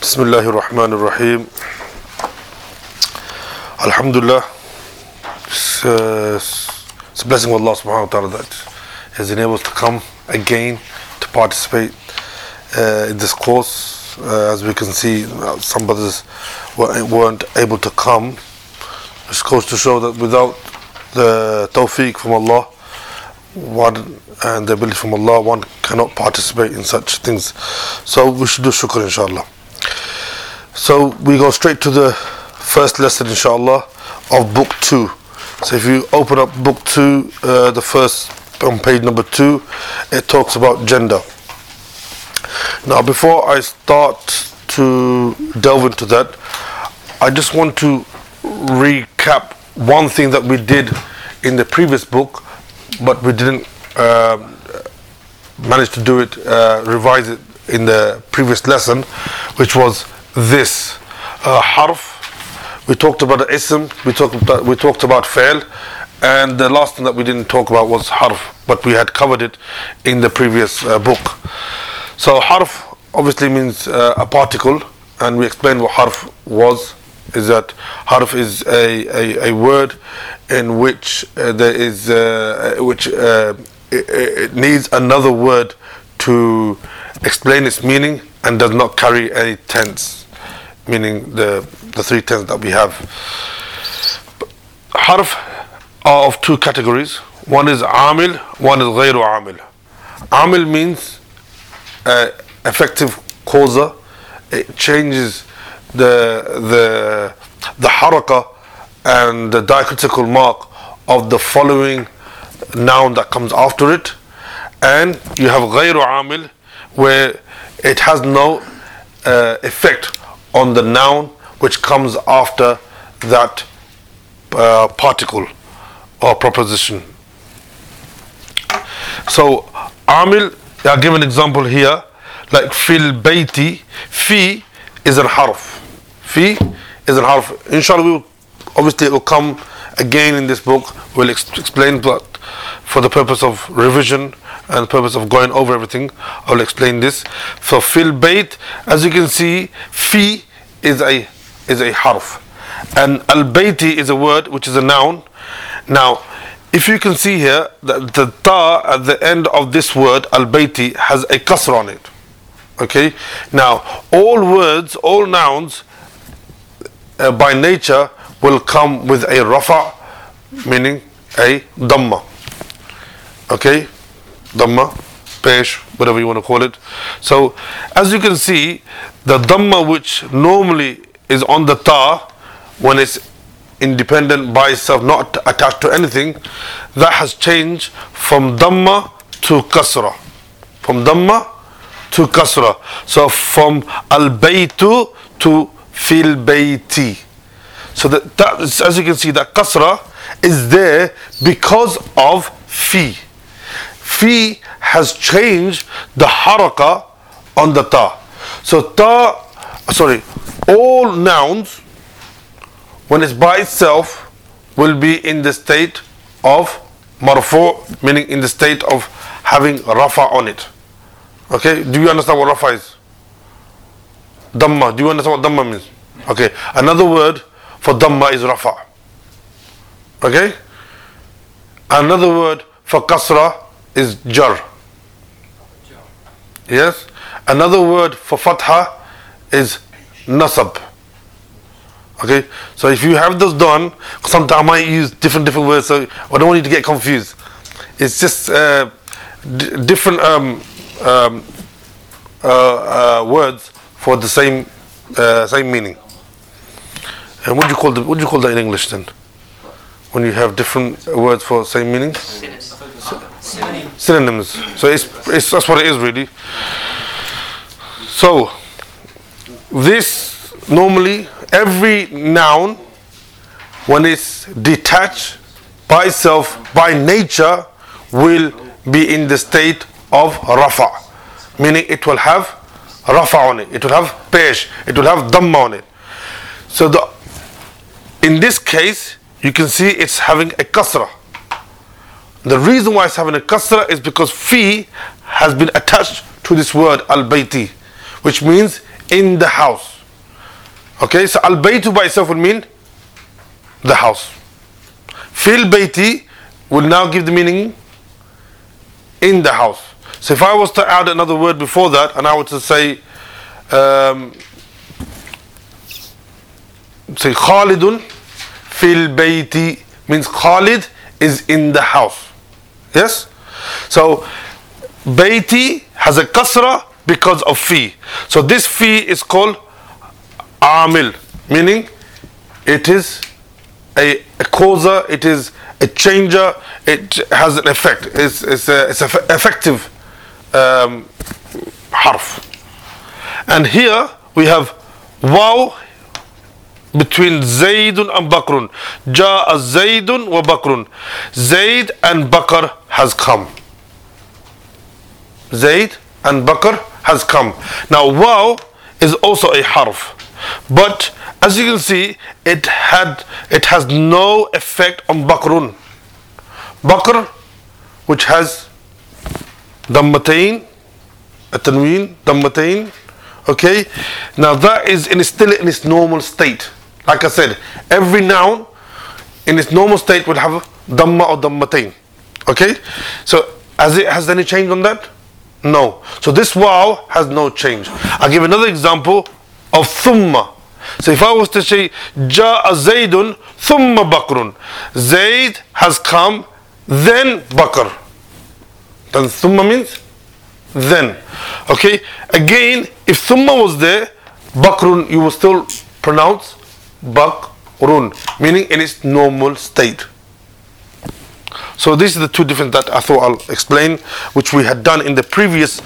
Bismillahir Rahmanir Rahim. Alhamdulillah. It's a blessing of Allah subhanahu wa ta'ala that He has enabled us to come again to participate in this course. As we can see, some brothers weren't able to come. This goes to show that without the tawfiq from Allah and the ability from Allah, one cannot participate in such things. So we should do shukr, inshallah. So we go straight to the first lesson, inshallah, of book 2. So if you open up book 2, the first on page number 2, it talks about gender. Now, before I start to delve into that, I just want to recap one thing that we did in the previous book, but we didn't manage to do it, revise it in the previous lesson, which was this harf. We talked about the ism, we talked about fail, and the last thing that we didn't talk about was harf, but we had covered it in the previous book. So harf obviously means a particle, and we explained what harf was. Is that harf is a word in which there is it needs another word to explain its meaning and does not carry any tense, meaning the three tense that we have. Harf are of two categories. One is amil, one is ghayru amil. Amil means effective causa. It changes the haraka and the diacritical mark of the following noun that comes after it. And you have ghayru amil, where it has no effect on the noun which comes after that particle or proposition. So amil, I'll give an example here, like fil bayti. Fi is an harf. Fi is an harf. Inshallah, obviously it will come again in this book. We'll explain, but for the purpose of revision and the purpose of going over everything, I will explain this. So fil bayt, as you can see, fi is a harf, and al bayti is a word which is a noun. Now, if you can see here that the ta at the end of this word al bayti has a kasra on it. Okay. Now, all words, all nouns, by nature will come with a rafa, meaning a dhamma. Okay, dhamma, pesh, whatever you want to call it. So, as you can see, the dhamma which normally is on the ta, when it's independent by itself, not attached to anything, that has changed from dhamma to kasra. From dhamma to kasra. So from al-baytu to fil bayti. So that is, as you can see, that kasra is there because of fi. Fi has changed the haraka on the ta. So all nouns, when it's by itself, will be in the state of marfu', meaning in the state of having rafa on it. Okay, do you understand what rafa is? Dhamma, do you understand what dhamma means? Okay, another word for dhamma is rafa. Okay, another word for kasra is jar. Yes, another word for fatha is nasab. Okay, so if you have those done, sometimes I might use different words, so I don't want you to get confused. It's just different words for the same meaning. And what do you call that in English then? When you have different words for same meaning? Synonyms. So it's that's what it is really. So this normally, every noun, when it's detached by itself, by nature, will be in the state of rafa, meaning it will have rafa on it, it will have pesh, it will have dhamma on it. So in this case, you can see it's having a kasra. The reason why it's having a kasra is because fi has been attached to this word al-bayti, which means in the house. Okay, so al-baytu by itself will mean the house. Fil bayti will now give the meaning in the house. So if I was to add another word before that, and I were to say Khalidun fil bayti, means Khalid is in the house. Yes? So bayti has a kasra because of fi. So this fi is called amil, meaning it is a causer, it is a changer, it has an effect. It's an effective harf. And here we have waw between Zaydun and Bakrun. Ja'a Zaydun wa Bakrun. Zayd and Bakr has come. Zayd and Bakr has come. Now waw is also a harf, but as you can see, it has no effect on Bakrun. Bakr, which has dammatain, a tanween, dammatain. Okay, now that is still in its normal state. Like I said, every noun in its normal state will have damma or dammatain. Okay, so has any change on that? No. So this waw has no change. I'll give another example of thumma. So if I was to say Ja'a Zaydun thumma Bakrun, Zayd has come, then Bakr. Then thumma means then. Okay, again, if thumma was there, Bakrun, you will still pronounce Bakrun, meaning in its normal state. So these are the two different that I thought I'll explain, which we had done in the previous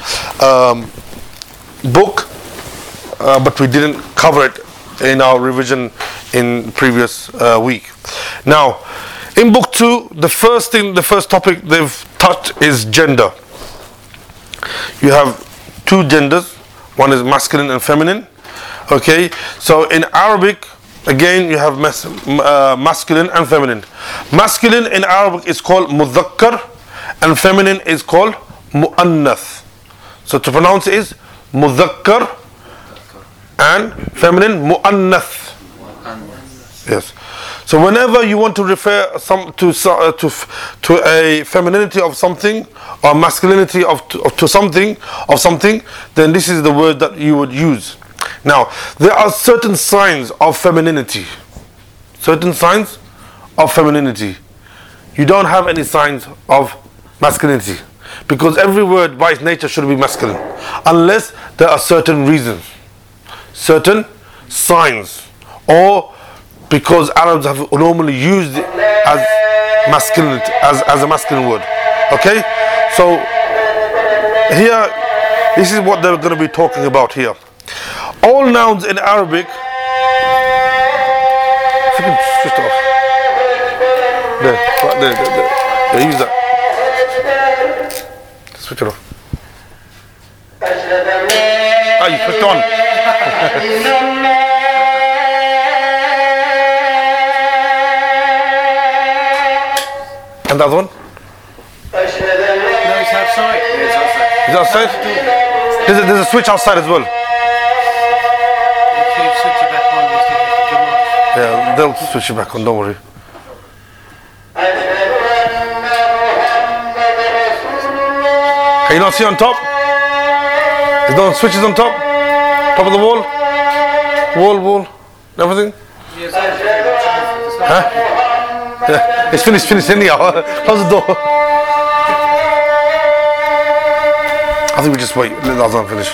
book, but we didn't cover it in our revision in previous week. Now, in book 2, the first topic they've touched is gender. You have two genders, one is masculine and feminine. Okay, so in Arabic, again you have masculine and feminine. Masculine in Arabic is called mudhakkar, and feminine is called muannath. So to pronounce it is mudhakkar and feminine muannath. Yes. So whenever you want to refer to a femininity of something or masculinity to something, then this is the word that you would use. Now, there are certain signs of femininity. Certain signs of femininity. You don't have any signs of masculinity, because every word by its nature should be masculine, unless there are certain reasons, certain signs, or because Arabs have normally used it as masculine, as a masculine word. Okay, so here, this is what they're going to be talking about here. All nouns in Arabic. If you can switch it off. There, right there. Yeah, use that. Switch it off. Ah, you switched on. And the other one? No, it's outside. Yeah, it's outside. Is it outside? There's a switch outside as well. Switch it back on. Yeah, they'll switch it back on, don't worry. Can you not see on top? There's no switches on top? Top of the wall? Wall, everything? Huh? Yeah, it's finished anyhow. Close the door. I think we just wait, let the Azan finish.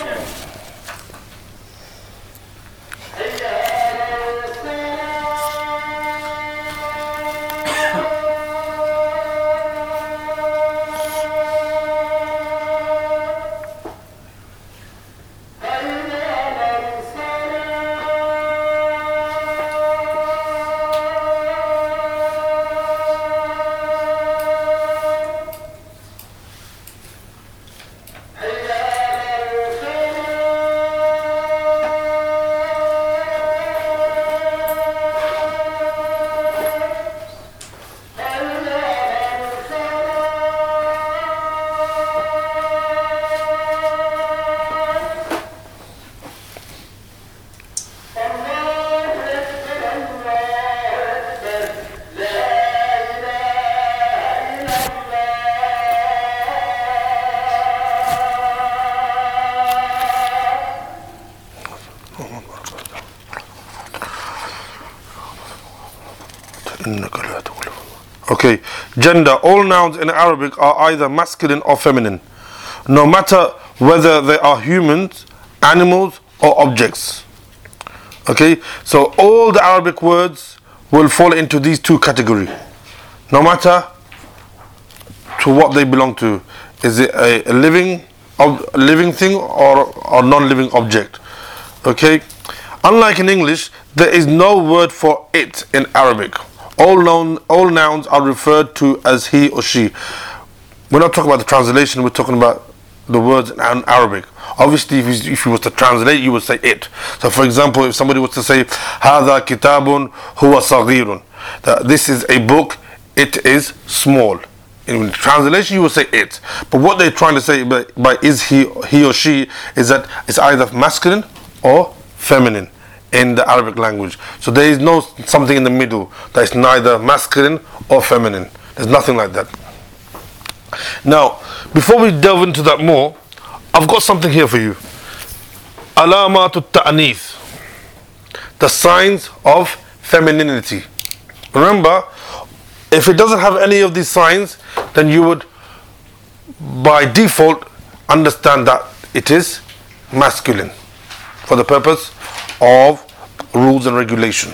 Okay, gender. All nouns in Arabic are either masculine or feminine, no matter whether they are humans, animals, or objects. Okay, so all the Arabic words will fall into these two categories, no matter to what they belong to. Is it a living thing or non-living object? Okay, unlike in English, there is no word for it in Arabic. All nouns are referred to as he or she. We're not talking about the translation, we're talking about the words in Arabic. Obviously, if you was to translate, you would say it. So for example, if somebody was to say هذا كتاب هو صغير, that this is a book, it is small. In translation, you would say it. But what they're trying to say by is he or she is that it's either masculine or feminine in the Arabic language. So there is no something in the middle that is neither masculine or feminine. There's nothing like that. Now, before we delve into that more, I've got something here for you. Alamat al-ta'nith, the signs of femininity. Remember, if it doesn't have any of these signs, then you would by default understand that it is masculine for the purpose of rules and regulation.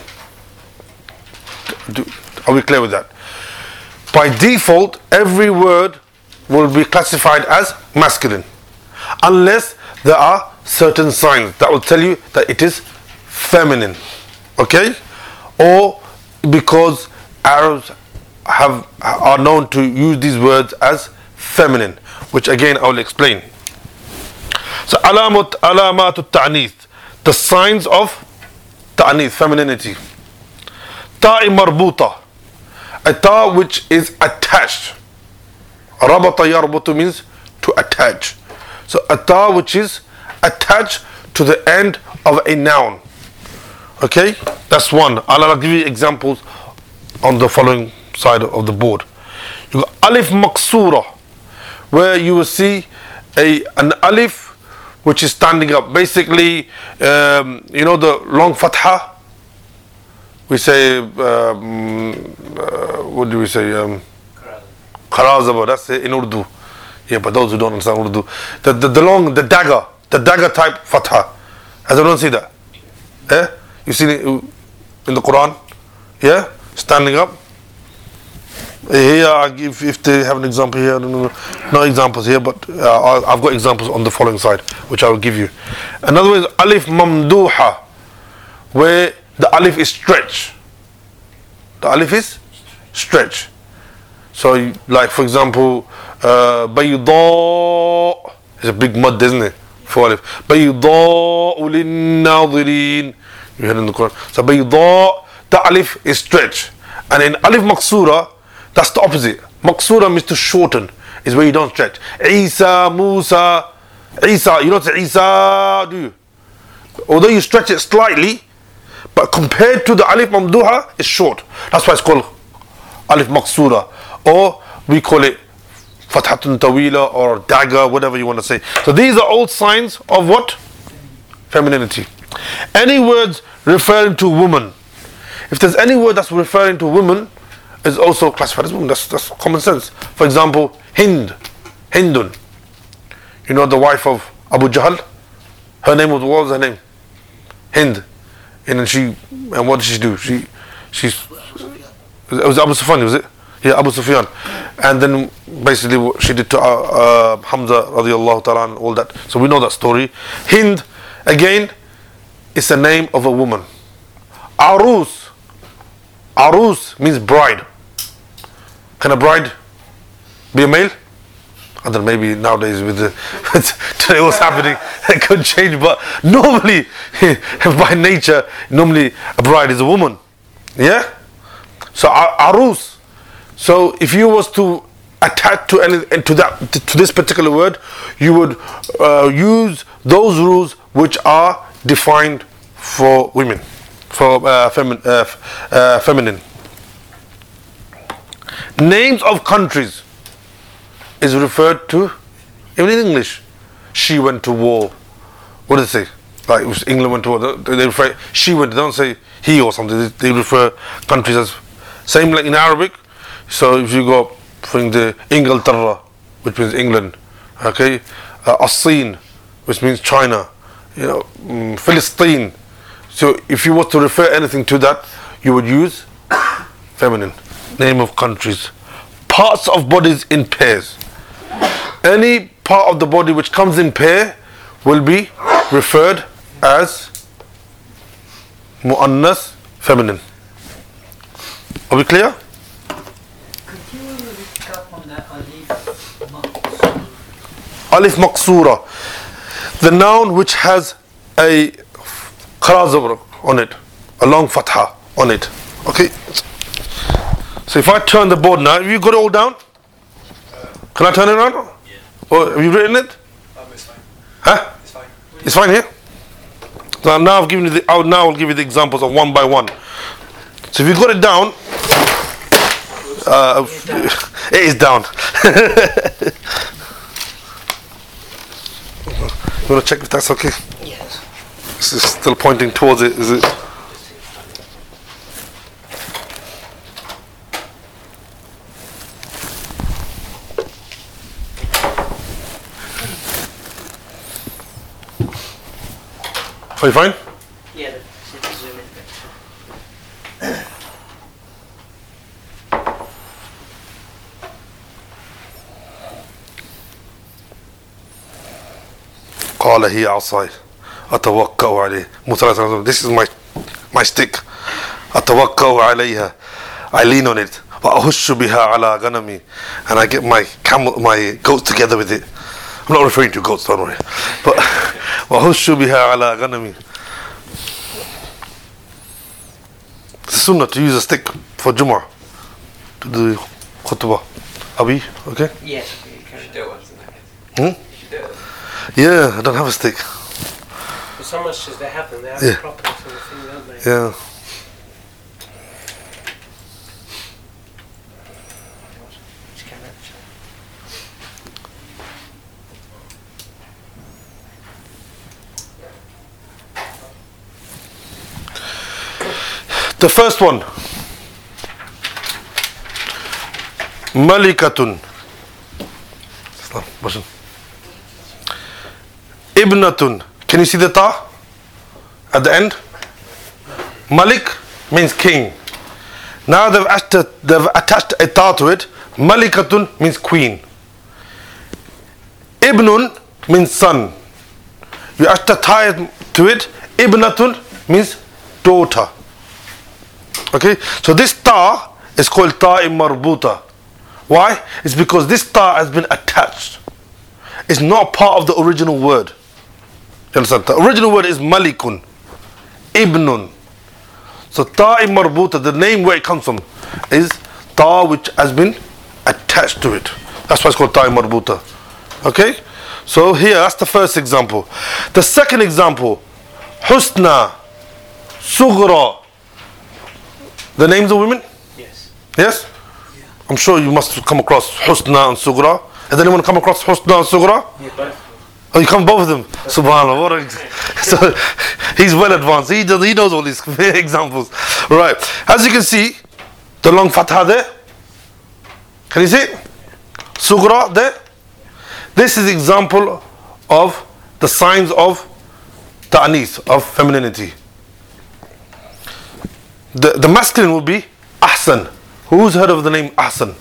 Are we clear with that? By default, every word will be classified as masculine, unless there are certain signs that will tell you that it is feminine. Okay? Or because Arabs are known to use these words as feminine, which again I will explain. So alamat al-ta'nith, the signs of ta'nith, femininity. Ta'i marbuta, a ta which is attached. Rabata yarbutu means to attach. So a ta which is attached to the end of a noun. Okay, that's one. I'll give you examples on the following side of the board. You got alif maqsura, where you will see an alif which is standing up. Basically, you know the long fatha. We say, what do we say? Kharazaba. That's it in Urdu. Yeah, but those who don't understand Urdu, the dagger type fatha. Has anyone see that? Yeah, you seen it in the Quran? Yeah, standing up. Here, if they have an example here, no examples here, but I've got examples on the following side, which I will give you. Another one is alif mamduha, where the alif is stretched. The alif is stretched. So, like for example, bayda is a big mud, isn't it? For alif. Bayda lin-nadirin. You heard in the Quran. So bayda, the alif is stretched, and in alif maqsura, that's the opposite. Maqsura means to shorten, is where you don't stretch. Isa, Musa, Isa, you don't say Isa, do you? Although you stretch it slightly, but compared to the alif mamduha, it's short. That's why it's called alif maqsura, or we call it fathatun tawila or dagger, whatever you want to say. So these are all signs of what? Femininity. Any words referring to woman, if there's any word that's referring to woman, is also classified as woman. That's common sense. For example, Hindun. You know the wife of Abu Jahl? Her name was, what was her name? Hind. And what did she do? It was Abu Sufyan, was it? Yeah, Abu Sufyan. And then basically what she did to Hamza radiallahu ta'ala and all that. So we know that story. Hind, again, is the name of a woman. Arus means bride. Can a bride be a male? I don't know, maybe nowadays with today what's happening, it could change, but normally, by nature, normally a bride is a woman. Yeah? So arus. So if you was to attach to this particular word, you would use those rules which are defined for women, for feminine. Names of countries is referred to, even in English. She went to war. What does it say? Like England went to war. They refer she went. They don't say he or something. They refer countries as Same like in Arabic. So if you go from the Inglaterra, which means England, okay, As-Sin, which means China, you know, Philistine. So if you were to refer anything to that, you would use feminine. Name of countries. Parts of bodies in pairs. Any part of the body which comes in pair will be referred as mu'annas, feminine. Are we clear? Could you recap on that alif maqsoor? Alif maqsoora. The noun which has a qarazabr on it, a long fatha on it. Okay. So if I turn the board now, have you got it all down? Can I turn it around? Yeah. Or have you written it? It's fine. Huh? It's fine. It's fine here. So now I've given you the. I'll give you the examples of one by one. So if you got it down, it is down. You want to check if that's okay? Yes. This is still pointing towards it, is it? Are you fine? Yeah, let's zoom in. قال هي عصاي أتوكأ عليه. Musa alayhi salam, this is my stick. أتوكأ عليها. I lean on it. وأهش بها على غنمي. And I get my goats together with it. I'm not referring to goats, don't worry. But وأهش بها على غنمي. It's sunnah to use a stick for Jumu'ah, to do khutbah. Abi, okay? Yes. You should do it once in that case. Hmm? You should do it. Yeah, I don't have a stick. But some mosques they have them. They have Yeah. the proper sort of thing, don't they? Yeah. Which camera? The first one, Malikatun. Ibnatun. Can you see the ta at the end? Malik means king. Now they've attached a ta to it. Malikatun means queen. Ibnun means son. You attach a ta to it. Ibnatun means daughter. Okay, so this ta is called ta'i marbuta. Why? It's because this ta has been attached. It's not part of the original word. You understand? The original word is malikun, ibnun. So ta'i marbuta, the name where it comes from, is ta which has been attached to it. That's why it's called ta'i marbuta. Okay? So here, that's the first example. The second example, husna, sughra. The names of women? Yes. Yes? Yeah. I'm sure you must come across Husna and Sughra. Has anyone come across Husna and Sughra? Yeah, both. Oh, you come both of them? Subhanallah. What a, so he's well advanced. He knows all these examples. Right. As you can see, the long fatha there. Can you see? Sughra there. This is example of the signs of ta'anis, of femininity. The masculine would be Ahsan. Who's heard of the name Ahsan?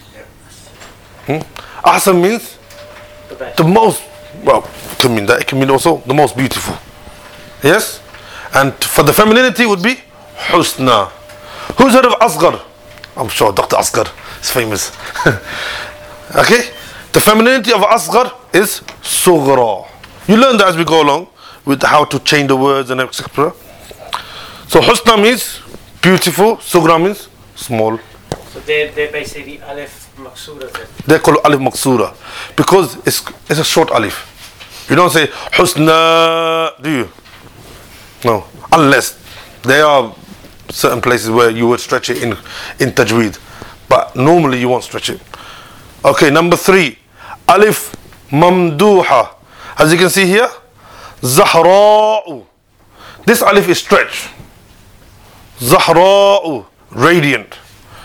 Ahsan means The best. the most, well, it can mean that. It can mean also the most beautiful. Yes? And for the femininity would be Husna. Who's heard of Asghar? I'm sure Dr. Asghar is famous. Okay? The femininity of Asghar is Sughra. You learn that as we go along with how to change the words and etc. So Husna means beautiful, Sughra means small. So they're basically alif maqsoora then. They call it Alif Maqsoora because it's a short Alif. You don't say Husna, do you? No, unless there are certain places where you would stretch it in Tajweed, but normally you won't stretch it. Okay, number 3, Alif Mamduha. As you can see here, Zahra'u. This Alif is stretched. Zahra'u, radiant.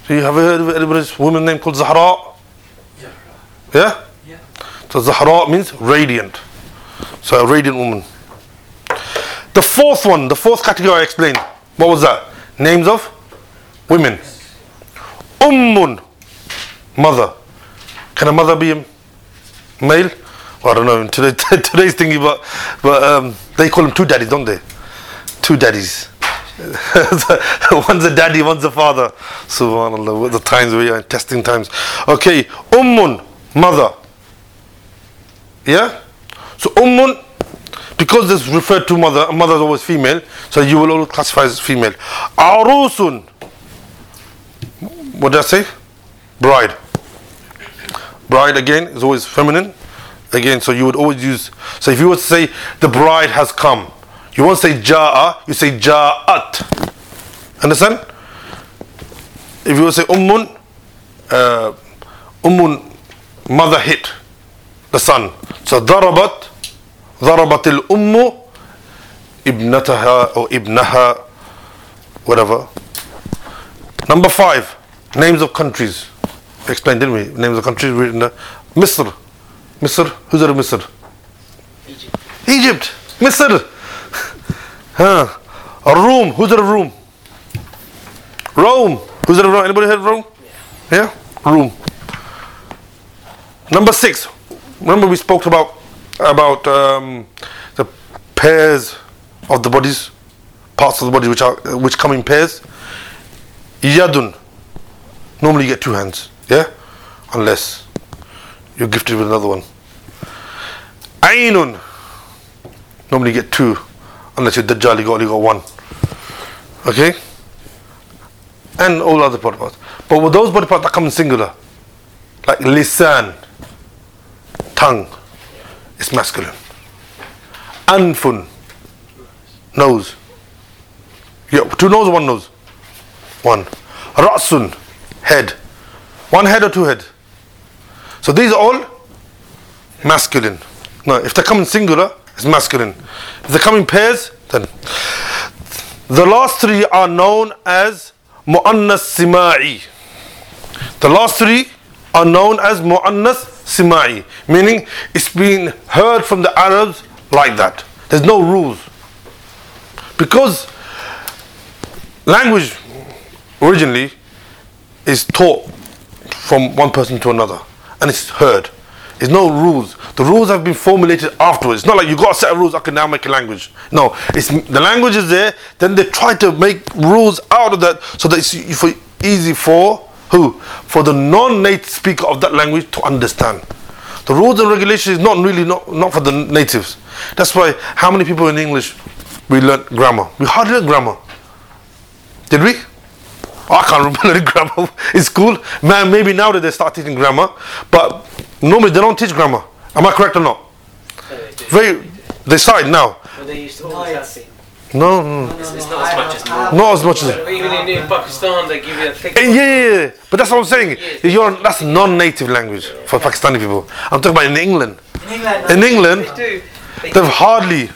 You have heard of anybody's woman name called Zahra? Yeah? Yeah. So Zahra means radiant. So a radiant woman. The fourth one, the fourth category I explained. What was that? Names of women. Ummun, mother. Can a mother be a male? Well, I don't know. Today's thingy, but they call them two daddies, don't they? Two daddies. One's a daddy, one's a father. Subhanallah, what the times we are in, testing times. Okay, Ummun, mother. Yeah? So Ummun, because this referred to mother, a mother is always female, so you will always classify as female. Arusun, what did I say? Bride. Bride again is always feminine. Again, so you would always use, so if you were to say the bride has come, you won't say ja'a, you say ja'at. Understand? If you were to say ummun, mother hit the son. So ضربت الأم ابنتها or ibnaha, whatever. Number 5, names of countries. Explained, didn't we? Names of countries written there. Misr. Who's out of Misr? Egypt. Misr. Rome. Who's out of Rome? Rome. Who's out of Rome? Anybody heard of Rome? Yeah? Rome. Number 6. Remember we spoke about the pairs of the bodies, parts of the body which come in pairs. Yadun. Normally you get 2 hands. Yeah? Unless you're gifted with another one. Ainun. Normally you get 2. Unless you're Dajjal, you got 1. Okay? And all other body parts. But with those body parts that come in singular, like lisan, tongue, it's masculine. Anfun, nose. Yeah, 2 nose or 1 nose? 1. Ra'sun, head. 1 head or 2 head? So these are all masculine. No, if they come in singular, it's masculine. If they come in pairs, then the last 3 are known as mu'annas sima'i. The last 3 are known as mu'annas sima'i, meaning it's been heard from the Arabs like that. There's no rules. Because language originally is taught from one person to another, and it's heard. There's no rules. The rules have been formulated afterwards. It's not like you got a set of rules, I can now make a language. No, it's the language is there, then they try to make rules out of that so that it's easy for who? For the non-native speaker of that language to understand. The rules and regulations is not for the natives. That's why how many people in English we learnt grammar? We hardly learnt grammar. Did we? I can't remember learning grammar in school. Man, maybe now that they start teaching grammar, but normally they don't teach grammar. Am I correct or not? They started now. But they used to always have things. No. It's not as much as normal. Not as much as. Even in Pakistan, they give you a thick. Yeah. But that's what I'm saying. That's non-native language for Pakistani people. I'm talking about in England. In England, they've hardly.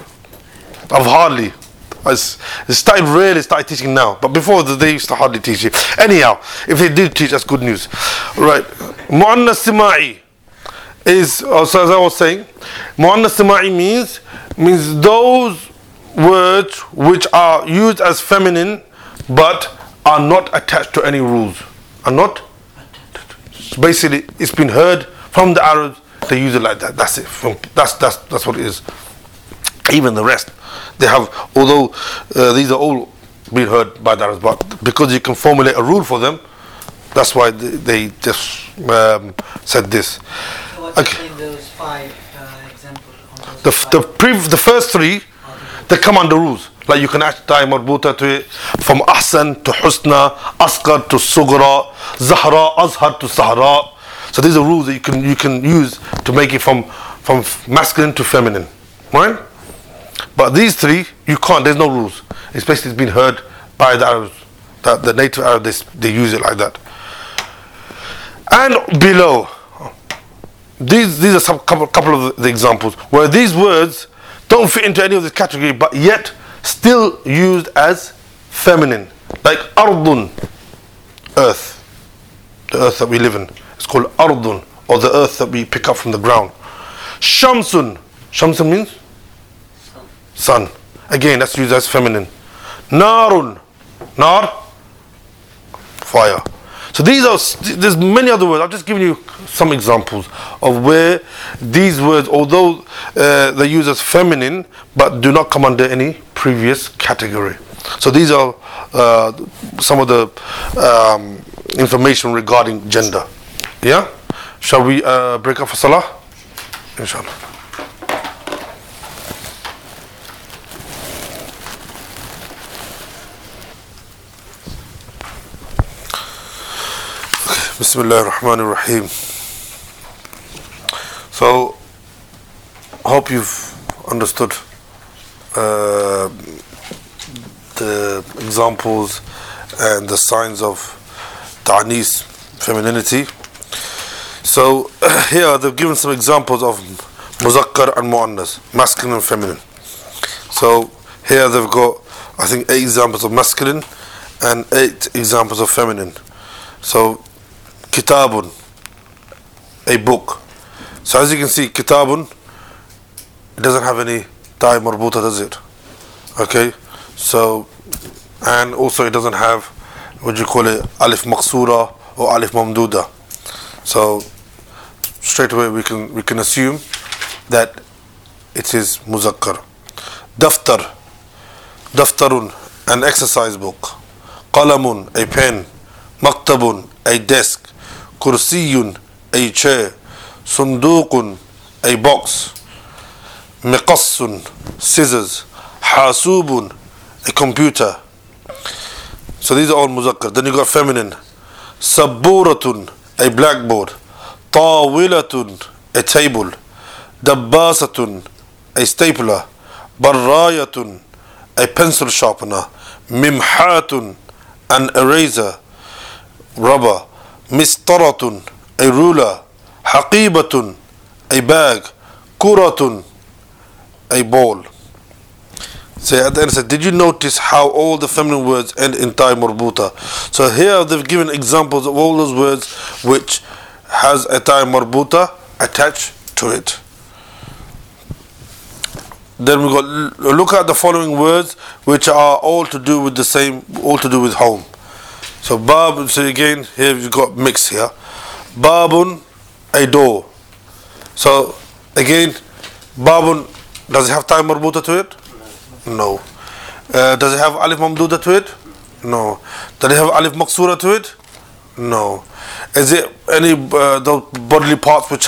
It started teaching now, but before they used to hardly teach it. Anyhow, if they did teach, that's good news. Right. Mu'annas sima'i is, so as I was saying, Mu'annas sima'i means those words which are used as feminine but are not attached to any rules. Are not? Basically, it's been heard from the Arabs, they use it like that. That's it. That's what it is. Even the rest, they have, although these are all been heard by the Arabs, but because you can formulate a rule for them, that's why they just said this. So what's in those 5 examples? On those The first 3, they come under rules. Like you can add tie marbuta to it, from ahsan to husna, asqar to sugra, zahra, azhar to sahra. So these are rules that you can use to make it from masculine to feminine, right? But these 3, you can't. There's no rules. It's basically been heard by the Arabs, the native Arabs. They use it like that. And below, these are some couple of the examples where these words don't fit into any of this category, but yet still used as feminine, like ardun, earth. the earth that we live in. It's called ardun, or the earth that we pick up from the ground. Shamsun. Shamsun means? Sun. Again, that's used as feminine. Narun. Nar? Fire. So there's many other words. I've just given you some examples of where these words, although they're used as feminine, but do not come under any previous category. So these are some of the information regarding gender. Yeah? Shall we break up for Salah? Inshallah. Bismillah ar-Rahman ar-Rahim. So, hope you've understood the examples and the signs of ta'anis, femininity. So, here they've given some examples of muzakkar and mu'annas, masculine and feminine. So, here they've got, I think, 8 examples of masculine and 8 examples of feminine. So, kitabun, a book. So as you can see, kitabun, it doesn't have any ta marbuta, does it? Okay, so, and also it doesn't have, what do you call it, alif maqsura or alif mamduda. So straight away we can assume that it is muzakkar. Daftar, daftarun, an exercise book. Qalamun, a pen. Maktabun, a desk. Kursiyun, a chair. Sunduqun, a box. Miqassun, scissors. Hasubun, a computer. So these are all muzakkar. Then you got feminine. Sabburatun, a blackboard. Tawilatun, a table. Dabbasatun, a stapler. Barrayatun, a pencil sharpener. Mimhatun, an eraser, rubber. Mistaratun, a ruler. Haqibatun, a bag. Kuratun, a ball. So at the end it said, did you notice how all the feminine words end in ta marbuta? So here they've given examples of all those words which has a ta marbuta attached to it. Then we got, look at the following words which are all to do with the same, all to do with home. So bab, so again here you've got mix here. Babun, a door. So again, babun, does it have ta marbuta to it? No. Does it have alif mamduda to it? No. Does it have alif maqsura to it? No. Is it any those bodily parts which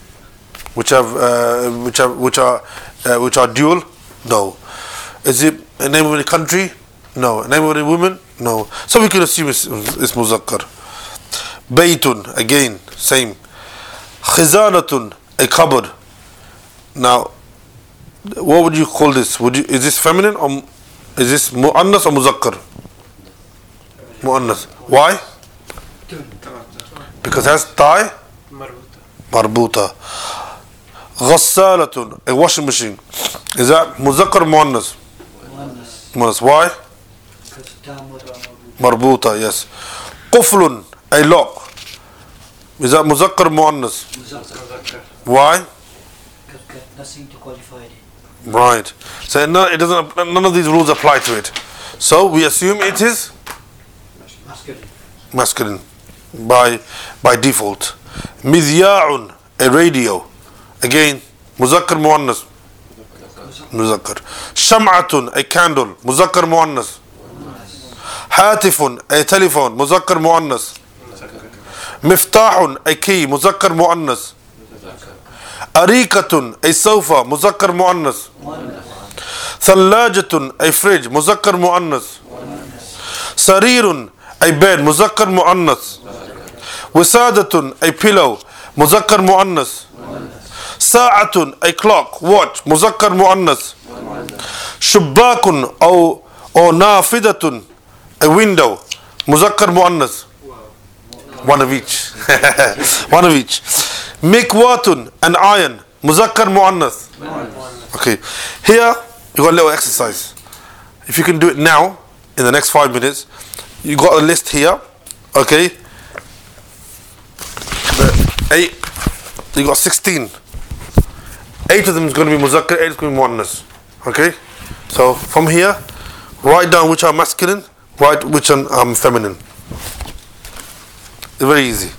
are dual? No. Is it a name of any country? No. A name of any woman? No. So we can assume it's muzakkar. Baytun, again, same. Khizanatun, a cupboard. Now, what would you call this? Is this feminine or is this mu'annas or muzakkar? Mu'annas. Why? Because it has ta marbuta. Ghassalatun, a washing machine. Is that muzakkar or mu'annas? Mu'annas. Why? Marbuta, yes. Quflun, a lock. Is that muzakkar or mu'annas? Why? Nothing to qualify it. Right. So no, it doesn't. None of these rules apply to it. So we assume it is masculine by default. Mizya'un, a radio. Again, muzakkar muannas. Muzakkar. Sham'atun, a candle. Muzakkar muannas. Hatifun, a telephone. Muzakkar muannas. Miftahun, a key. Muzakkar muannas. Arikatun, a sofa, muzakkar mu'annas. Thallajatun, a fridge, muzakkar mu'annas. Sarirun, a bed, muzakkar mu'annas. Wisadatun, a pillow, muzakkar mu'annas. Sa'atun, a clock, watch, muzakkar mu'annas. Shubbakun, or nafidatun, a window, muzakkar mu'annas. One of each. One of each. Mikwatun, an iron, muzakkar mu'annas. Okay, here you got a little exercise. If you can do it now, in the next 5 minutes, you got a list here. Okay, 8. You got 16. 8 of them is going to be muzakkar, 8 is going to be muannas. Okay? So from here, write down which are masculine, write which are feminine. It's very easy.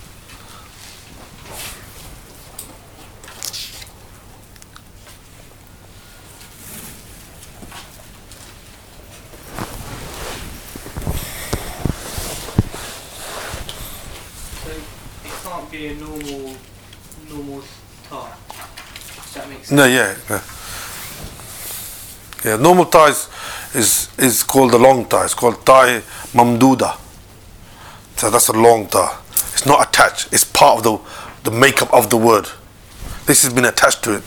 So it can't be a normal ta. Does that make sense? No, yeah. Yeah, normal ta is called the long ta. It's called ta mamduda. So that's a long ta. It's not attached. It's part of the makeup of the word. This has been attached to it.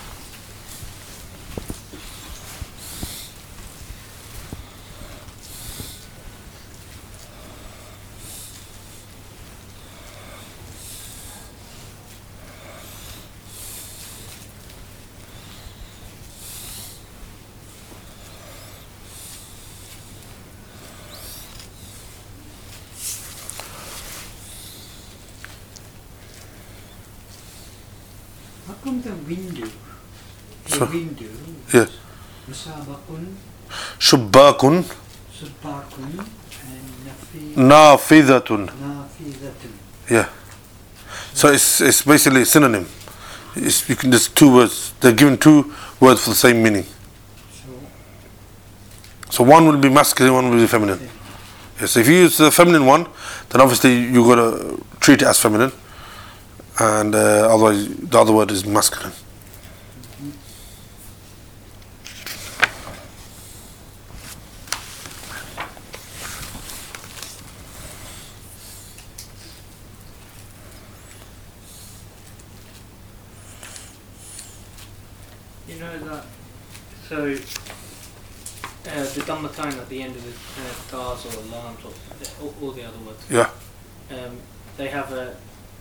How come the window? So- Window. Yeah. Musabakun, Shubbakun Subakun, and nafidatun. Nafidatun. Yeah. So it's basically a synonym. You can just 2 words. They're given 2 words for the same meaning. So, So one will be masculine, one will be feminine. Yes. If you use the feminine one, then obviously you got to treat it as feminine, and otherwise the other word is masculine. You know that. So the Dhammatain at the end of the tars or alarms or all the other words. Yeah. They have a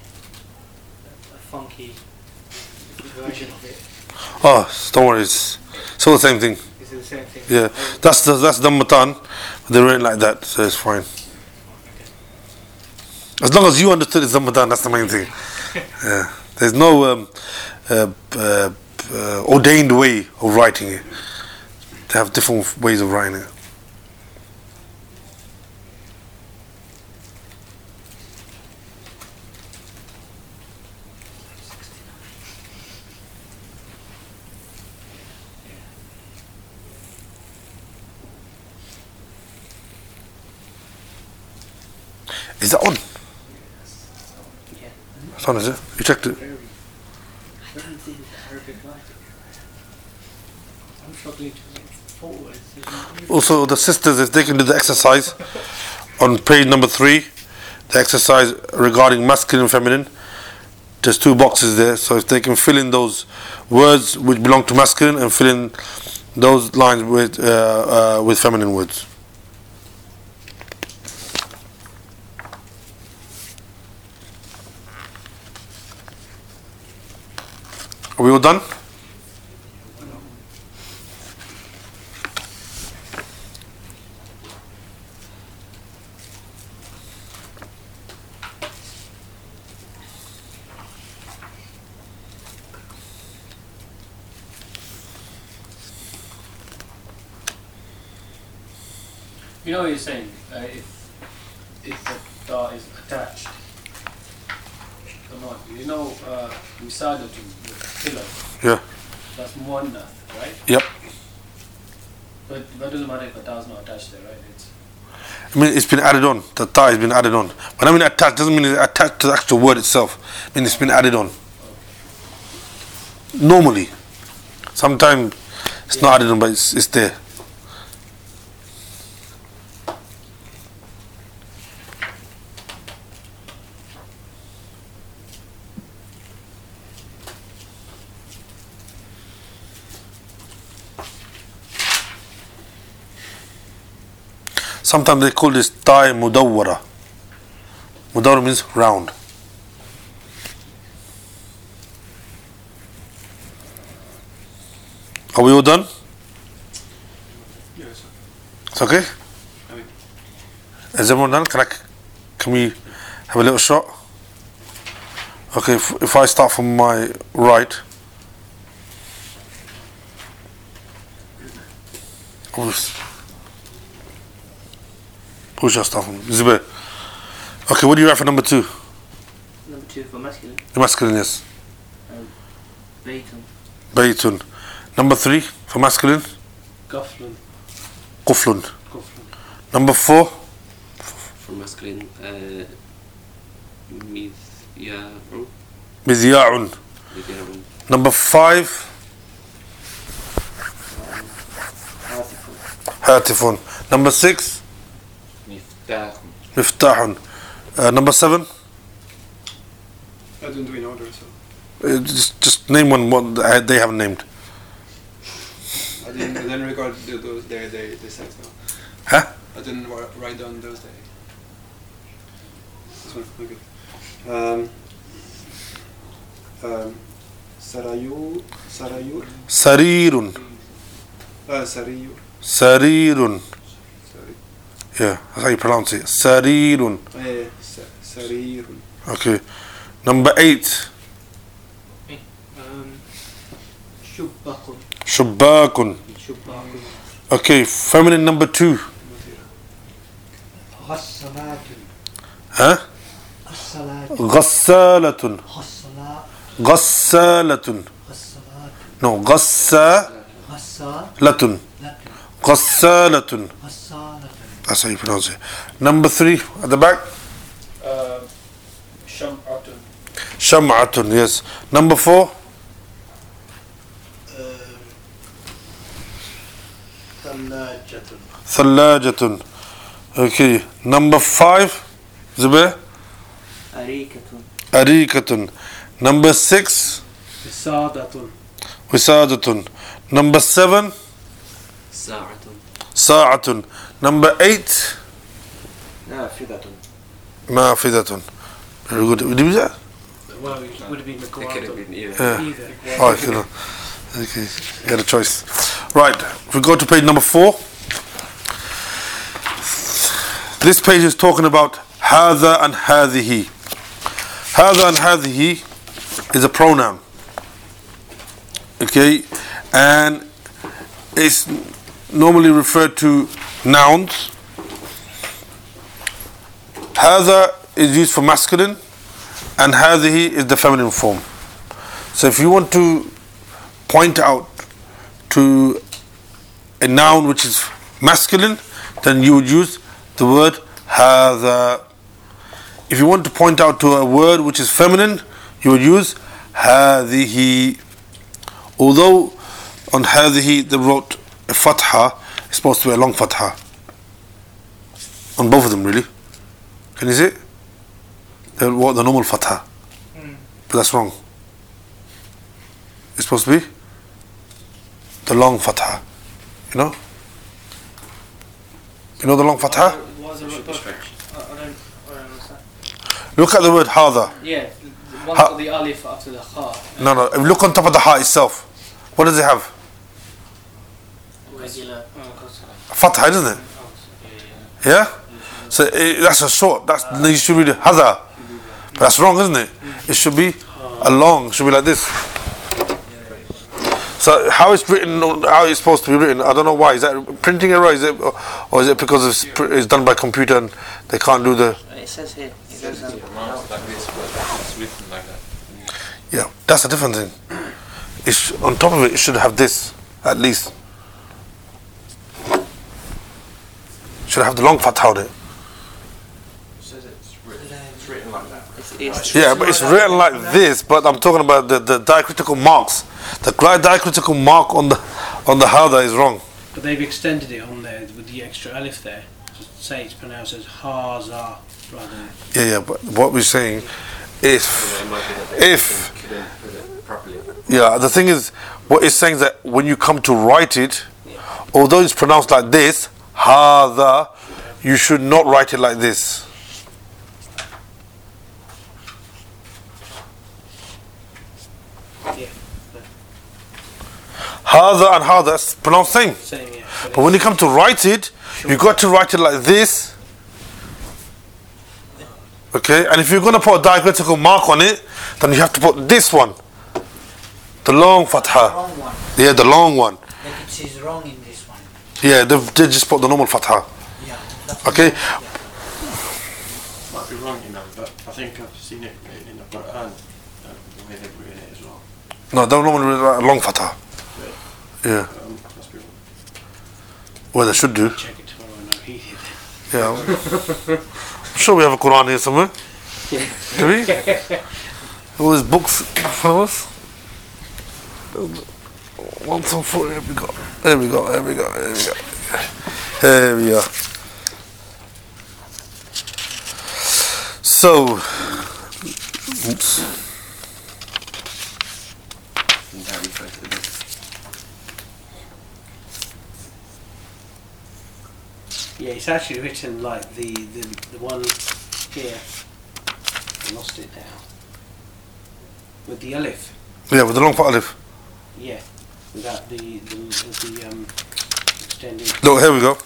funky version of it. Oh, don't worry. It's all the same thing. Is it the same thing? Yeah. That's Dhammatan. They're written like that, so it's fine. As long as you understood it's Dhammatan, that's the main thing. Yeah. There's no ordained way of writing it. They have different ways of writing it. Is that on? Yeah. It's on, is it? You checked it? Very Arabic writing. I'm struggling to make forwards. Also, the sisters, if they can do the exercise on page number 3, the exercise regarding masculine and feminine, there's 2 boxes there. So if they can fill in those words which belong to masculine and fill in those lines with feminine words. Are we all done? You know what you're saying? If the tar is attached or not. You know, Misadatun, the pillar, Yeah. that's Muannath, right? Yep. But what doesn't matter if the tar is not attached there, right? It's I mean, it's been added on. The ta has been added on. When I mean attached, doesn't mean it's attached to the actual word itself. I mean, it's been added on. Normally. Sometimes it's not added on, but it's there. Sometimes they call this ta'i mudawwara. Mudawwara means round. Are we all done? yes. It's okay? Is everyone done? Can we have a little shot? Okay, if I start from my right. Who shall I start from? Zubair. Okay, what do you write for number 2? Number 2 for masculine. The masculine, yes. Baytun. Baytun. Number 3 for masculine. Gaflun. Quflun. Gaflun. Number 4. For masculine, Mithya'un. Midya'un. Mithya'un. Number 5. Hatifun. Number 6. Miftahun. Miftahun. Number 7. I didn't do in order, so Just name one they haven't named. I didn't record those their sites now. Huh? I didn't write down those days. This one, okay. Sarayur. Sarirun. Sariyur. Sarirun. Sorry. Yeah, that's how you pronounce it. Sarirun. Sarirun. Okay. Number 8. Shubbakun. Shubbakun. Shubbakun. Okay, feminine number 2. Hassalatun. Huh? Hassalatun. Ghassalatun. Hassalat. Ghassalatun. Hassalatun. No, ghassalatun. Hassalatun. Ghassalatun. Hassalatun. That's how you pronounce it. Number 3 at the back. Sham'atun. Sham'atun, yes. Number 4. Thallajatun. Thallajatun. Okay. Number 5. Zubair. Arikatun. Arikatun. Number 6. Wisadatun. Wisadatun. Number 7. Sa'atun. Sa'atun. Number 8. Nafidatun. Mafidatun. Very good. Did we do that? Well, it would have been It could have Miqwatun. been either. Yeah. Either. Oh, you know. Okay. You had a choice. Right. If we go to page number 4. This page is talking about hadha and hadhihi. Hadha and hadhihi is a pronoun. Okay? And it's normally referred to nouns. Hadha is used for masculine and hadhihi is the feminine form. So if you want to point out to a noun which is masculine, then you would use the word hadha. If you want to point out to a word which is feminine, you would use hadhihi. Although on hadhihi they wrote a fatha, it's supposed to be a long fatha. On both of them, really. Can you see it? They wrote the normal fatha. But that's wrong. It's supposed to be the long fatha. You know? You know the long fatha? Why is it right both? I don't understand. Look at the word hadha. Yeah, the one Ha- got the alif after the kha. No. If you look on top of the ha itself, what does it have? Regular. Fatha, isn't it? Yeah? So that's a short. You should read it hadha. But that's wrong, isn't it? It should be a long. It should be like this. So how it's written, how it's supposed to be written, I don't know why. Is that printing error? Is it, or is it because it's done by computer and they can't do the? It says here. It's pronounced like this, but it's written like that. Yeah, that's a different thing. On top of it, it should have this at least. Should have the long fatha on it. It says it's written like that. Yeah, but it's written like this. But I'm talking about the diacritical marks. The diacritical mark on the hadha is wrong. But they've extended it on there with the extra alif there. To say it's pronounced as haza rather than. Yeah. But what we're saying, if Couldn't put it properly. yeah, the thing is, what it's saying is that when you come to write it, although it's pronounced like this, hadha, you should not write it like this. Yeah. Hadha and hadha is pronounced same. Same, yeah. But when you come to write it, you got to write it like this. Okay, and if you're going to put a diacritical mark on it, then you have to put this one, the long fatha. Wrong one. Yeah, the long one. Like it is wrong in this one. Yeah, they just put the normal fatha. Yeah. that's Okay. wrong, Might be wrong, you know, but I think I've seen it in the Quran, the way they've written it as well. No, they normally write a long fatha. Yeah, Must be wrong. well they should do. Check it tomorrow and I'll read it. Yeah, I'm sure we have a Quran here somewhere. Do we? All these books in front of us. 1 to 4. Here we go. There we go. There we go. There we go. There we are. So, oops. Yeah, it's actually written like the one here. I lost it now. With the alif. Yeah, with the long alif. Yeah. Without the extended. Look, here we go.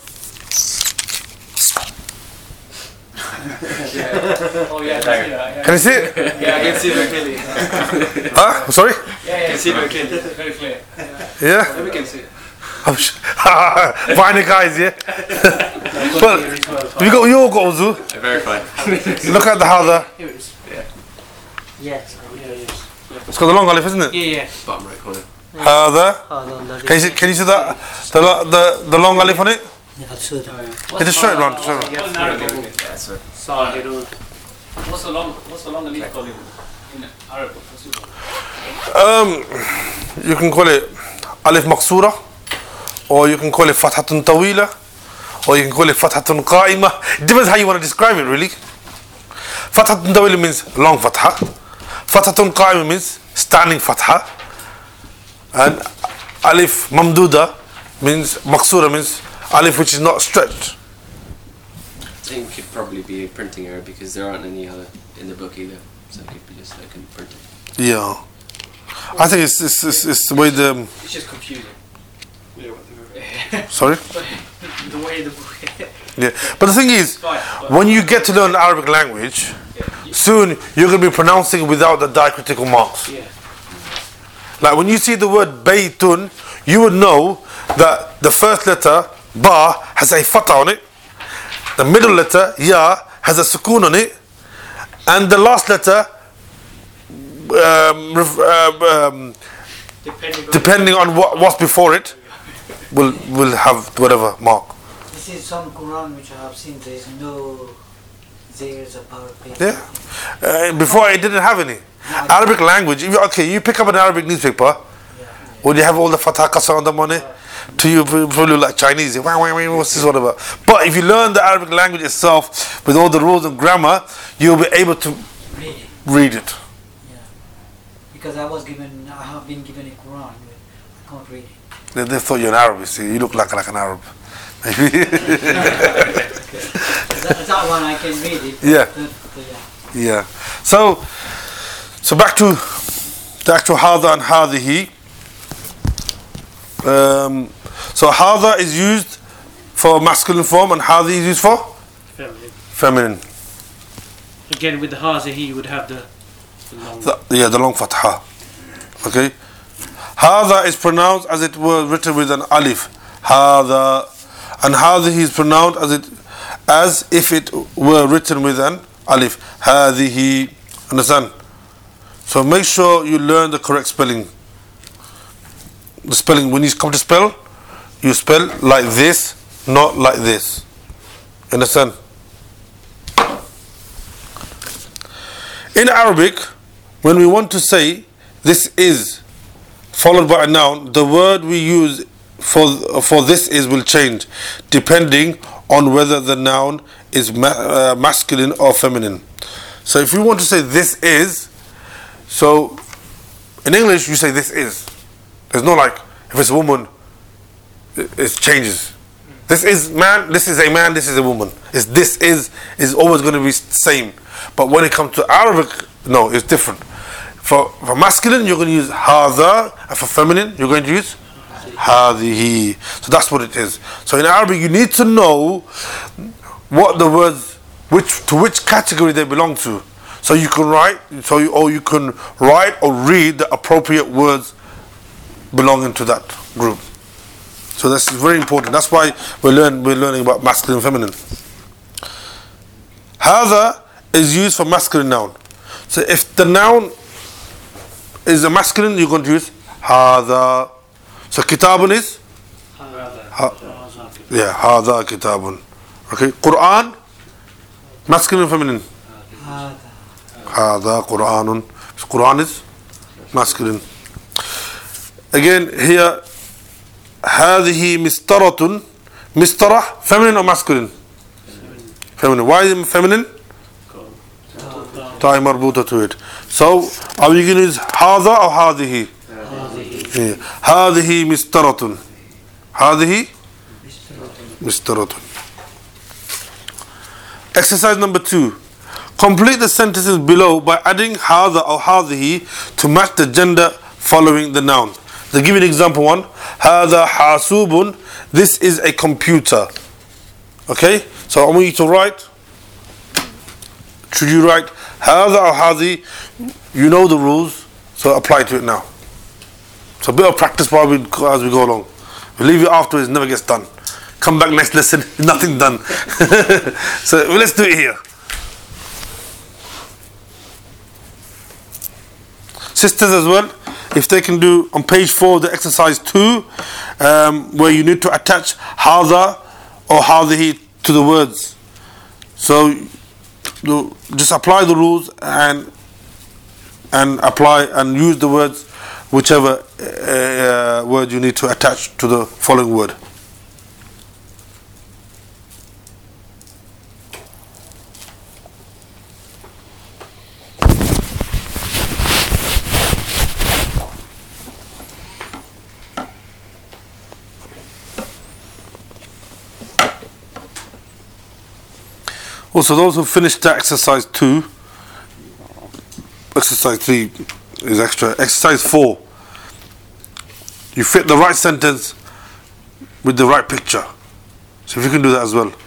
Oh yeah, I can see that. Can you see it? Yeah, I can see very clearly. Huh? Sorry? Yeah, I can see very clearly. very clear. Yeah? We can see it. Finding guys, yeah? But you got your goals, Zu. I verified. Look at the hadha. Here it is. Yes. Yeah, It's got the long alif, isn't it? yeah. Bottom right corner. Hadha. Can you see that? The long alif on it? Also, Just show it round. Show it round. What's in Arabic? Yeah, so Sahirun. What's the long alif called in Arabic? What's it called? You can call it alif maqsura, or you can call it fathatun tawila, or you can call it fathatun qa'ima. It depends how you want to describe it, really. Fathatun tawila means long fatha. Fathatun qa'ima means standing fatha. And alif mamduda means maqsura means alif which is not stretched. I think it could probably be a printing error because there aren't any other in the book either. So it could be just like a printing. Yeah. I think it's the way the It's just confusing. Yeah, whatever. sorry. The way the book. Yeah, but the thing is, when you get to learn Arabic language, soon you're going to be pronouncing without the diacritical marks. Yeah. Like when you see the word baytun, you would know that the first letter ba has a fatha on it, the middle letter ya has a sukoon on it, and the last letter, depending on what's before it, will have whatever mark. this is some Quran which I have seen. There is no zeros about paper. Yeah. Before it didn't have any. Arabic language, you pick up an Arabic newspaper, would you have all the fatha kasra on them on it? To you, probably like Chinese, what's this all about? But if you learn the Arabic language itself, with all the rules and grammar, you'll be able to read it. Yeah. Because I have been given a Quran, but I can't read it. They thought you're an Arab, you see. You look like an Arab. Maybe. That one I can read it. Yeah. But yeah. Yeah. So back to the actual hadha and hadihi. So hadha is used for masculine form and hadihi is used for Feminine. feminine. Again, with the haza, he would have the long. The long fatha. Okay. Hadha is pronounced as it were written with an alif. Hadha. And hadihi is pronounced as if it were written with an alif. Hadihi. Understand? So make sure you learn the correct spelling. The spelling, when you come to spell, you spell like this, not like this. Understand? In Arabic, when we want to say this is followed by a noun, the word we use for this is will change depending on whether the noun is masculine or feminine. So if you want to say this is, so in English you say this is. There's no like, if it's a woman, it changes. This is man, this is a man, this is a woman. This is always going to be same. But when it comes to Arabic, no, it's different. For masculine, you're going to use hadha, and for feminine, you're going to use hadihi. So that's what it is. So in Arabic, you need to know what the words which category they belong to. So you can write, or you can write or read the appropriate words belonging to that group. So that's very important. That's why we're learning about masculine and feminine. هذا is used for masculine noun. So if the noun is a masculine, you're going to use هذا. So kitabun is هذا kitabun. Okay, Quran, masculine and feminine. هذا قرآن. Quran is masculine. Again here, هذه مسطرة. مسطرة, feminine or masculine? Feminine. Why is it feminine? Tie marbuta to it. So are we going to use هذا or هذه? هذه مسطرة. هذه مسطرة. Exercise number 2. Complete the sentences below by adding هذا or هذه to match the gender following the noun. They give you an example 1. هذا حاسوب. This is a computer. Okay? So I want you to write. Should you write هذا or هذه? You know the rules, so apply to it now. So a bit of practice as we go along. We leave it afterwards, it never gets done. Come back next lesson, nothing done. So let's do it here. Sisters as well, if they can do on page 4 the exercise 2, where you need to attach هذا or هذه to the words. So just apply the rules and apply and use the words, whichever word you need to attach to the following word. Also, those who finished that exercise 2, exercise 3 is extra. Exercise 4, you fit the right sentence with the right picture. So if you can do that as well.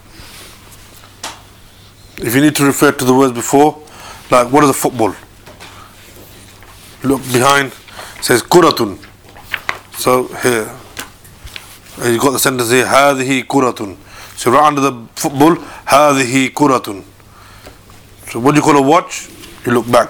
If you need to refer to the words before, like what is a football? Look behind, it says kuratun. So here, you got the sentence here, هذه kuratun. So right under the football, هذه كرة. So what do you call a watch? You look back.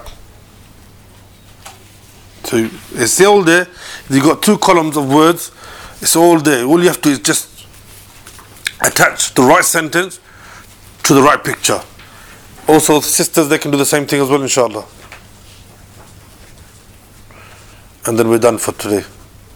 So it's all there. You got 2 columns of words. It's all there. All you have to do is just attach the right sentence to the right picture. Also, sisters, they can do the same thing as well, inshallah. And then we're done for today.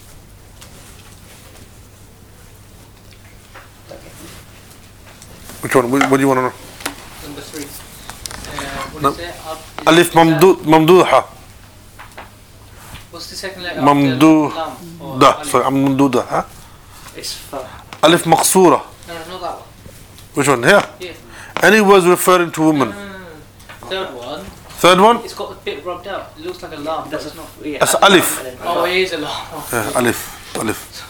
Which one? What do you want to know? Number 3. No. What is it? Alif mamduha. What's the second letter? Mamduda. Sorry, mamduda. Huh? It's fa. Alif maqsura. No, not that one. Which one? Here? Yeah. Any words referring to women? Third one. Third one? It's got a bit rubbed out. It looks like a lam. That's not. That's alif. Oh, it is a lam. Yeah, alif. Alif.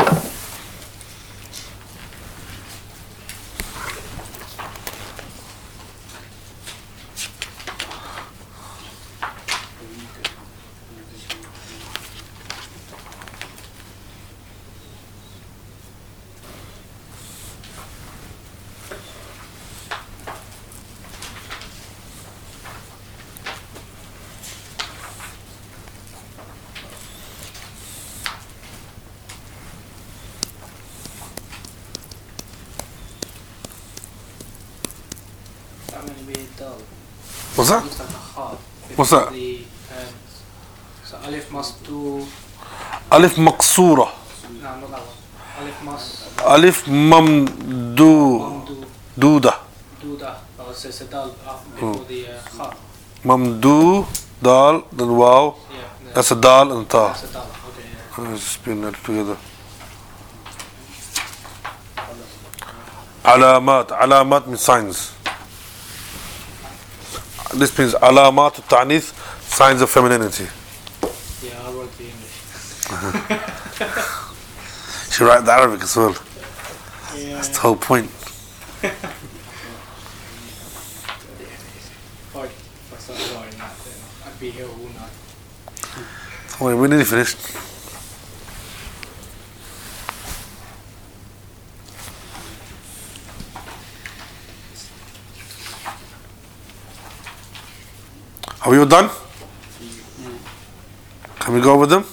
What's that? Looks like a heart. What's that? So alif must do. Alif maqsura. No, not that one. Alif must Alif mamduda. do that. Oh, so it's a dal before the ha. Mamdu, dal, then wow. Yeah. That's a dal and ta. That's a dal. Okay. Yeah. Let's spin that together. Alamat. Alamat means signs. This means alamat ta'nith, signs of femininity. Yeah, I wrote the English. She write the Arabic as well. Yeah. That's the whole point. could be here all night. Wait, we're nearly finished. Are we all done? Can we go over them?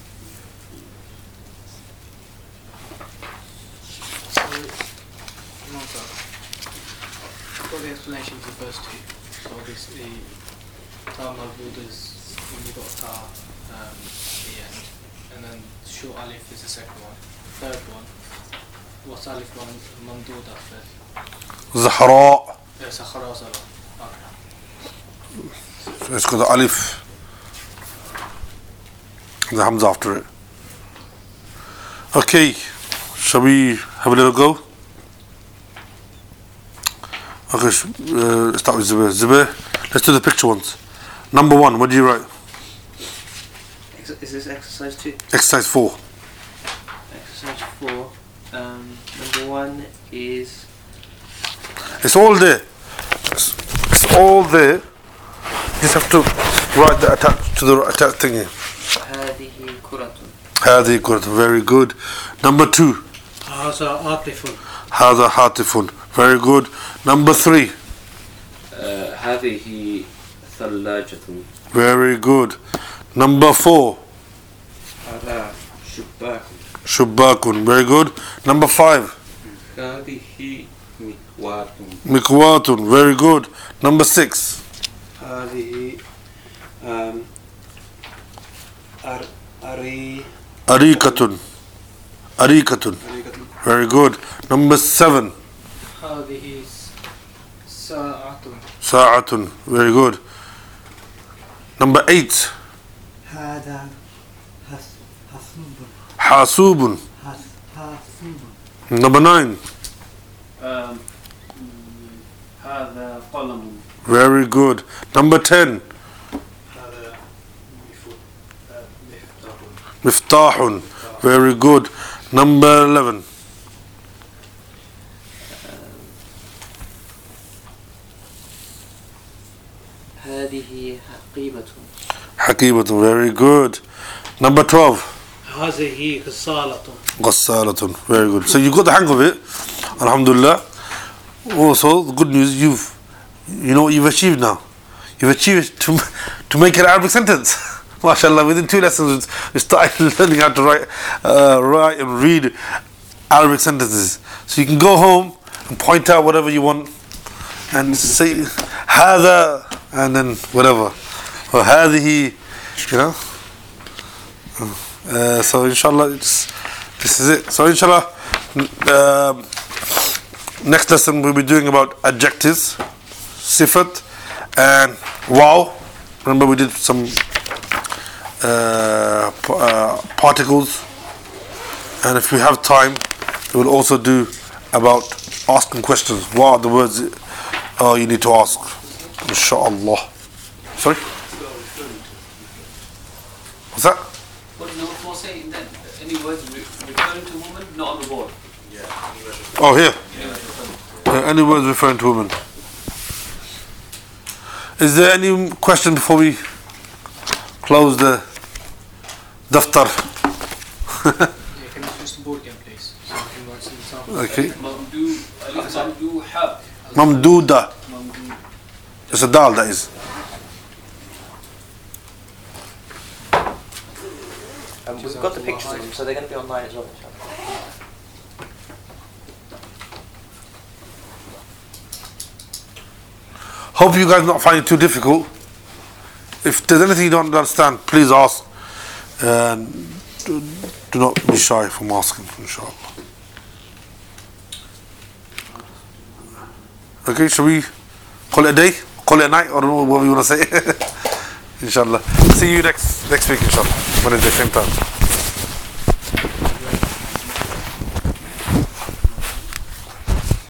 Got the explanation for the first two. So obviously, tar marbud is when you got tar at the end, and then short alif is the second one. Third one, what's alif mamduda first? Zahra. Yes, Sakhara Salah. Okay. So it's got the alif, the hamza after it. Okay, shall we have a little go? Okay, let's start with Zubair. Zubair, let's do the picture ones. Number 1, what do you write? Is this exercise 2? Exercise 4. Exercise 4. Number 1 is It's all there. It's all there. You just have to write the attached to the attached thingy. هذه كرة. هذه كرة. Very good. Number 2. هذا عاطف. هذا هاتف. Very good. Number 3. هذه ثلاجة. Very good. Number 4. هذا شباك. شباك. Very good. Number 5. هذه مكواة. مكوات. Very good. Number 6. هذه أريكة. أريكة. Very good. Number 7. هذه ساعة. ساعة. Very good. Number 8. هذا حاسوب. حاسوب. حاسوب. Number 9. هذا قلم. Very good. Number 10. هذا مفتاح. Very good. Number 11. هذه حقيبة. حكيمة. Very good. Number 12. هذه غسالة. غسالة. Very good. So you got the hang of it. Alhamdulillah. Also, the good news, you know what you've achieved now. You've achieved to make an Arabic sentence. MashaAllah, within 2 lessons, we started learning how to write and read Arabic sentences. So you can go home and point out whatever you want and say هذا and then whatever. Or هذه, you know. So inshallah, this is it. So inshallah, next lesson we'll be doing about adjectives, sifat, and wow. Remember we did some particles, and if we have time we will also do about asking questions. What are the words you need to ask? Inshallah. Sorry? What's that? What is number 4 saying then? Any words referring to women not on the board? Oh, here. Any words referring to women? Is there any question before we close the daftar? Yeah, can you switch the board again, please? So I can write some examples. Okay. Mamdu hab. Mamduda. It's a dal, that is. We've got the pictures of them, so they're going to be online as well. Hope you guys not find it too difficult. If there's anything you don't understand, please ask. And do not be shy from asking, inshallah. Okay, shall we call it a day? Call it a night? Or what we want to say? Inshallah. See you next week, inshallah. Wednesday, same time.